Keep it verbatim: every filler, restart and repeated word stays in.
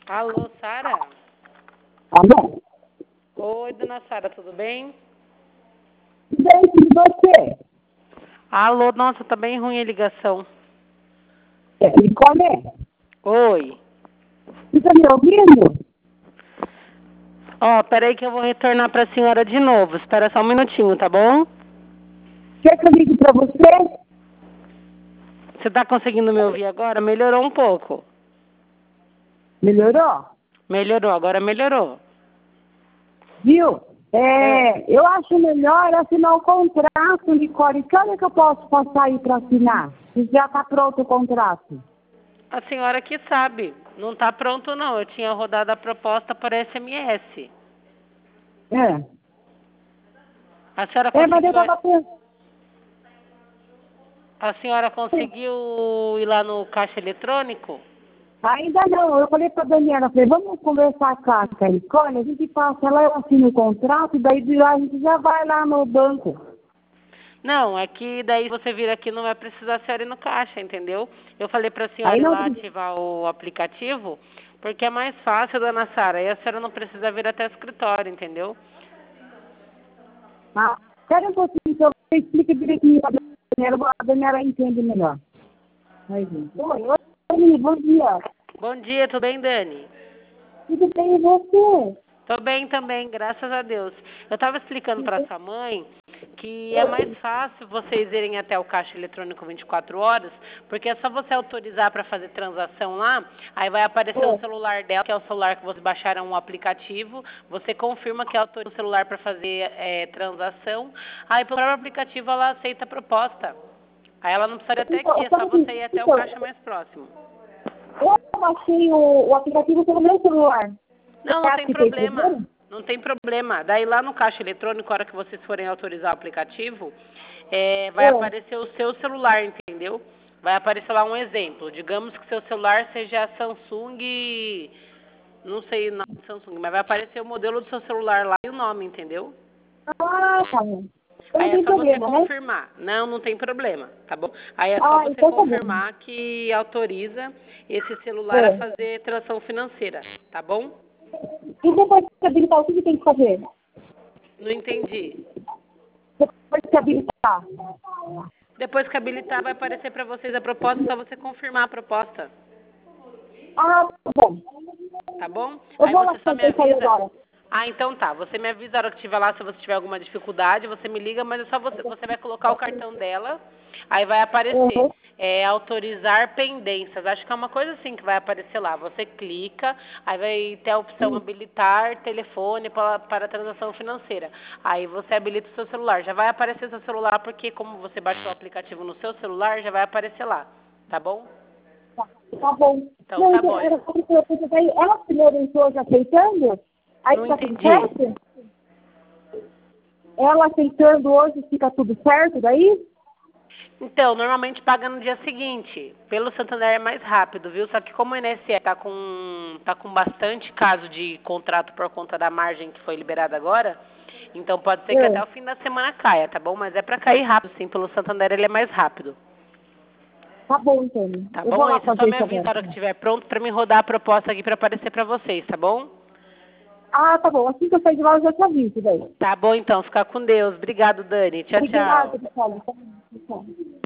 Alô, Sara? Alô? Oi, dona Sara, tudo bem? Tudo bem, tudo você? Alô, nossa, tá bem ruim a ligação. É, Nicole? Oi. Você tá me ouvindo? Ó, peraí que eu vou retornar pra senhora de novo. Espera só um minutinho, tá bom? Quer que eu ligue pra você? Você tá conseguindo me ouvir agora? Melhorou um pouco. Melhorou? Melhorou, agora melhorou. Viu? É. É, eu acho melhor assinar o contrato, Nicole. Que hora que eu posso passar aí pra assinar? Se já tá pronto o contrato. A senhora que sabe. Não tá pronto, não. Eu tinha rodado a proposta por S M S. É. A senhora É, mas eu conseguiu... tava pensando. A senhora conseguiu ir lá no caixa eletrônico? Ainda não, eu falei pra Daniela, falei, vamos conversar com a com a Nicole, a gente passa lá, eu assino o contrato, e daí de lá a gente já vai lá no banco. Não, é que daí você vir aqui não vai precisar ser ir no caixa, entendeu? Eu falei pra senhora Aí ir não. lá ativar o aplicativo, porque é mais fácil, dona Sara. Aí a senhora não precisa vir até o escritório, entendeu? Ah, espera um pouquinho, que eu explico direitinho pra Daniela, a Daniela entende melhor. Aí, gente. Oi, oi, bom dia. Bom dia, tudo bem, Dani? Tudo bem, e você? Tô bem também, graças a Deus. Eu tava explicando pra sua mãe que é mais fácil vocês irem até o caixa eletrônico vinte e quatro horas, porque é só você autorizar para fazer transação lá, aí vai aparecer o É. celular dela, que é o celular que vocês baixaram o aplicativo, você confirma que autorizou o celular para fazer é, transação, aí pelo próprio aplicativo ela aceita a proposta. Aí ela não precisaria até Então, aqui, é só sabe você que- ir até o então, caixa mais próximo. eu baixei o, o aplicativo pelo meu celular. Não, Você não acha tem que tem problema. problema? Não tem problema. Daí lá no caixa eletrônico, na hora que vocês forem autorizar o aplicativo, é, vai É. aparecer o seu celular, entendeu? Vai aparecer lá um exemplo. Digamos que seu celular seja Samsung, não sei o nome de Samsung, mas vai aparecer o modelo do seu celular lá e o nome, entendeu? Ah, tá bom. Então Aí não é tem só você problema, né? confirmar. Não, não tem problema, tá bom? Aí é só Ah, você então tá bom. confirmar que autoriza esse celular a É. fazer transação financeira, tá bom? E depois que habilitar, o que que tem que fazer? Não entendi. Depois que habilitar. Depois que habilitar, vai aparecer para vocês a proposta, só você confirmar a proposta, Ah, tá bom. tá bom? Eu Aí vou lá você só me fazer isso aí avisa. agora. Ah, então tá. Você me avisa a hora que estiver lá, se você tiver alguma dificuldade, você me liga, mas é só você, você vai colocar o cartão dela, aí vai aparecer Uhum. é, autorizar pendências. Acho que é uma coisa assim que vai aparecer lá. Você clica, aí vai ter a opção habilitar telefone para, para transação financeira. Aí você habilita o seu celular. Já vai aparecer seu celular, porque como você baixou o aplicativo no seu celular, já vai aparecer lá, tá bom? Tá, tá bom. Então Não, tá então, bom. era só porque eu pensei, ela primeiro entrou já aceitando, aí Não fica tudo entendi. certo? Ela aceitando hoje fica tudo certo daí? Então, normalmente paga no dia seguinte. Pelo Santander é mais rápido, viu? Só que como o I N S S tá com, tá com bastante caso de contrato por conta da margem que foi liberada agora, então pode ser que até É. o fim da semana caia, tá bom? Mas é pra cair rápido, sim. Pelo Santander ele é mais rápido, Tá bom, então. tá Eu vou bom? lá Aí você só fazer me isso avisa agora. a hora que estiver pronto pra me rodar a proposta aqui pra aparecer pra vocês, tá bom? Ah, tá bom. Assim que eu sair de lá, eu já te aviso daí. Tá bom então, fica com Deus. Obrigado, Dani. Tchau, Obrigada, tchau. pessoal. Tchau.